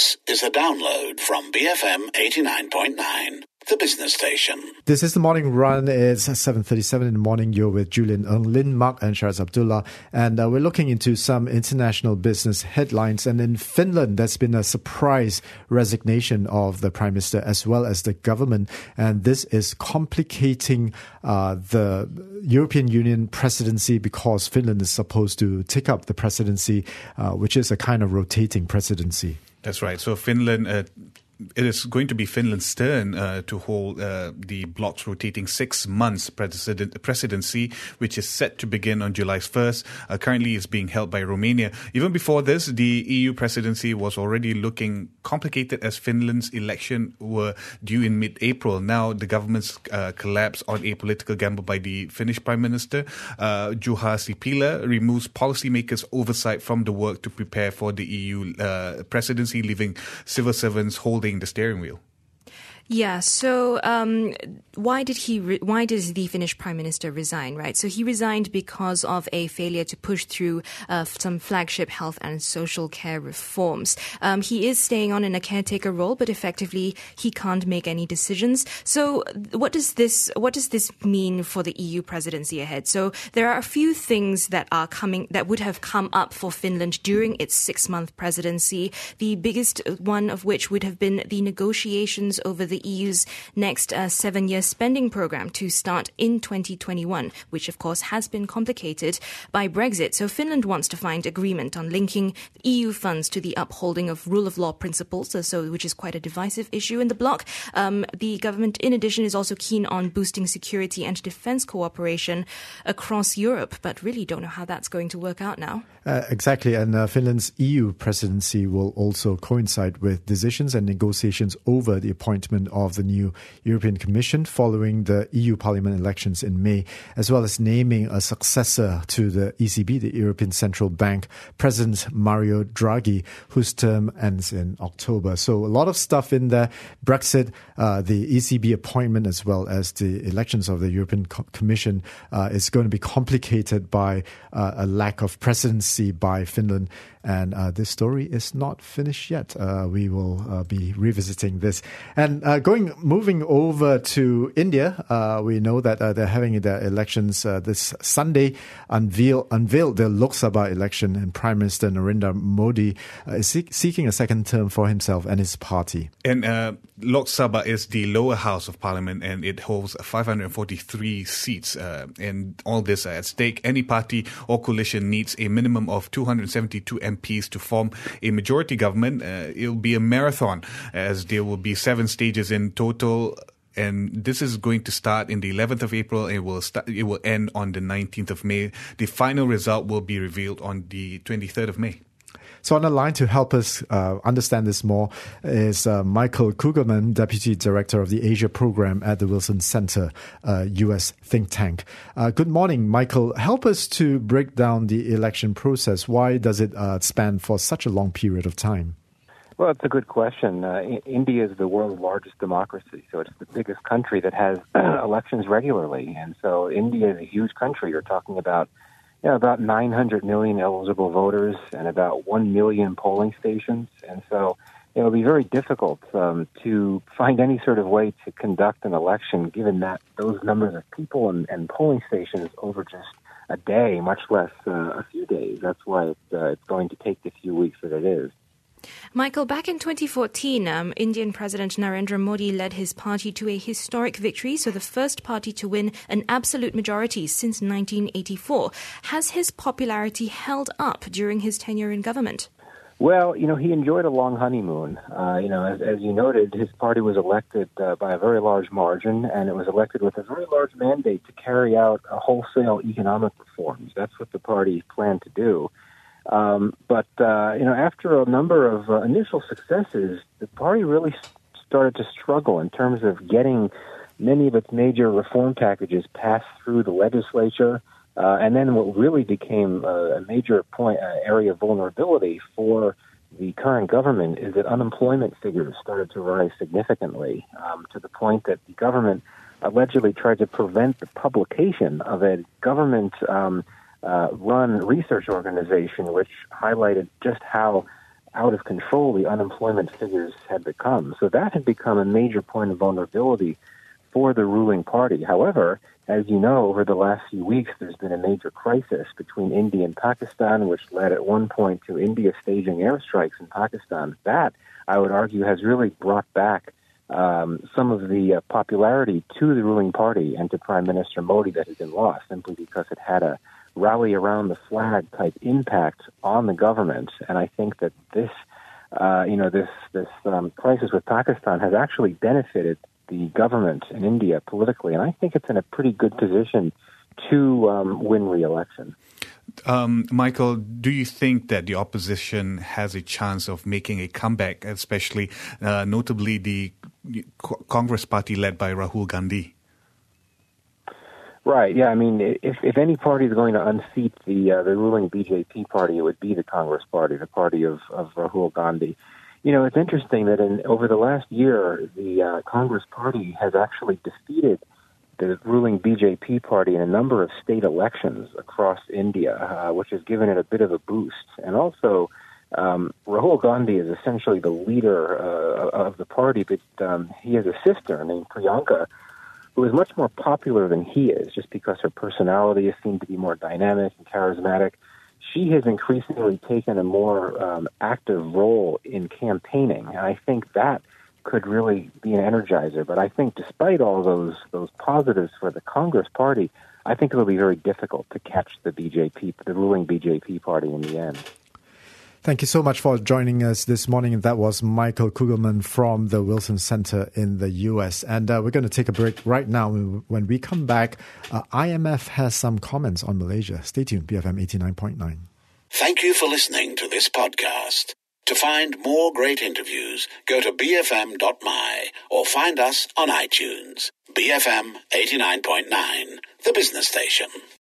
This is a download from BFM 89.9, the business station. This is the morning run. It's 7:37 in the morning. You're with Julian Ng, Lin Mark and Shahraz Abdullah. And we're looking into some international business headlines. And in Finland, there's been a surprise resignation of the Prime Minister as well as the government. And this is complicating the European Union presidency because Finland is supposed to take up the presidency, which is a kind of rotating presidency. That's right. So Finland, it is going to be Finland's turn to hold the bloc's rotating 6 months presidency, which is set to begin on July 1st. Currently, it's being held by Romania. Even before this, the EU presidency was already looking complicated as Finland's election were due in mid-April. Now, the government's collapse on a political gamble by the Finnish Prime Minister, Juha Sipilä, removes policymakers' oversight from the work to prepare for the EU presidency, leaving civil servants holding the steering wheel. Yeah, so why does the Finnish Prime Minister resign, right? So he resigned because of a failure to push through some flagship health and social care reforms. He is staying on in a caretaker role, but effectively he can't make any decisions. So what does this mean for the EU presidency ahead? So there are a few things that would have come up for Finland during its 6-month presidency. The biggest one of which would have been the negotiations over the EU's next 7-year spending program to start in 2021, which of course has been complicated by Brexit. So Finland wants to find agreement on linking EU funds to the upholding of rule of law principles, which is quite a divisive issue in the bloc. The government, in addition, is also keen on boosting security and defense cooperation across Europe, but really don't know how that's going to work out now. Exactly, and Finland's EU presidency will also coincide with decisions and negotiations over the appointment of the new European Commission following the EU Parliament elections in May, as well as naming a successor to the ECB, the European Central Bank, President Mario Draghi, whose term ends in October. So a lot of stuff in there. Brexit, the ECB appointment, as well as the elections of the European Commission is going to be complicated by a lack of presidency by Finland. And this story is not finished yet. We will be revisiting this. And moving over to India, we know that they're having their elections this Sunday. Unveiled the Lok Sabha election, and Prime Minister Narendra Modi is seeking a second term for himself and his party. And Lok Sabha is the lower house of parliament, and it holds 543 seats. And all this at stake. Any party or coalition needs a minimum of 272 MPs to form a majority government. It'll be a marathon, as there will be 7 stages in total. And this is going to start in the 11th of April. It will end on the 19th of May. The final result will be revealed on the 23rd of May. So on the line to help us understand this more is Michael Kugelman, Deputy Director of the Asia Program at the Wilson Center, U.S. think tank. Good morning, Michael. Help us to break down the election process. Why does it span for such a long period of time? Well, it's a good question. India is the world's largest democracy, so it's the biggest country that has elections regularly. And so India is a huge country. You're talking about about 900 million eligible voters and about 1 million polling stations. And so it'll be very difficult to find any sort of way to conduct an election given that those numbers of people and polling stations over just a day, much less a few days. That's why it's going to take the few weeks that it is. Michael, back in 2014, Indian President Narendra Modi led his party to a historic victory, so the first party to win an absolute majority since 1984. Has his popularity held up during his tenure in government? Well, he enjoyed a long honeymoon. As you noted, his party was elected by a very large margin, and it was elected with a very large mandate to carry out wholesale economic reforms. That's what the party planned to do. But after a number of initial successes, the party really started to struggle in terms of getting many of its major reform packages passed through the legislature. And then what really became a major area of vulnerability for the current government is that unemployment figures started to rise significantly to the point that the government allegedly tried to prevent the publication of a government run research organization which highlighted just how out of control the unemployment figures had become. So that had become a major point of vulnerability for the ruling party. However, as you know, over the last few weeks, there's been a major crisis between India and Pakistan, which led at one point to India staging airstrikes in Pakistan. That, I would argue, has really brought back some of the popularity to the ruling party and to Prime Minister Modi that had been lost simply because it had a rally around the flag type impact on the government. And I think that this crisis with Pakistan has actually benefited the government in India politically, and I think it's in a pretty good position to win re-election. Michael, do you think that the opposition has a chance of making a comeback, especially notably the Congress party led by Rahul Gandhi? Right, yeah, I mean, if any party is going to unseat the ruling BJP party, it would be the Congress party, the party of Rahul Gandhi. You know, it's interesting that over the last year, the Congress party has actually defeated the ruling BJP party in a number of state elections across India, which has given it a bit of a boost. And also, Rahul Gandhi is essentially the leader of the party, but he has a sister named Priyanka, who is much more popular than he is, just because her personality seemed to be more dynamic and charismatic. She has increasingly taken a more active role in campaigning, and I think that could really be an energizer. But I think despite all those positives for the Congress party, I think it'll be very difficult to catch the ruling BJP party in the end. Thank you so much for joining us this morning. That was Michael Kugelman from the Wilson Center in the U.S. And we're going to take a break right now. When we come back, IMF has some comments on Malaysia. Stay tuned, BFM 89.9. Thank you for listening to this podcast. To find more great interviews, go to bfm.my or find us on iTunes. BFM 89.9, the business station.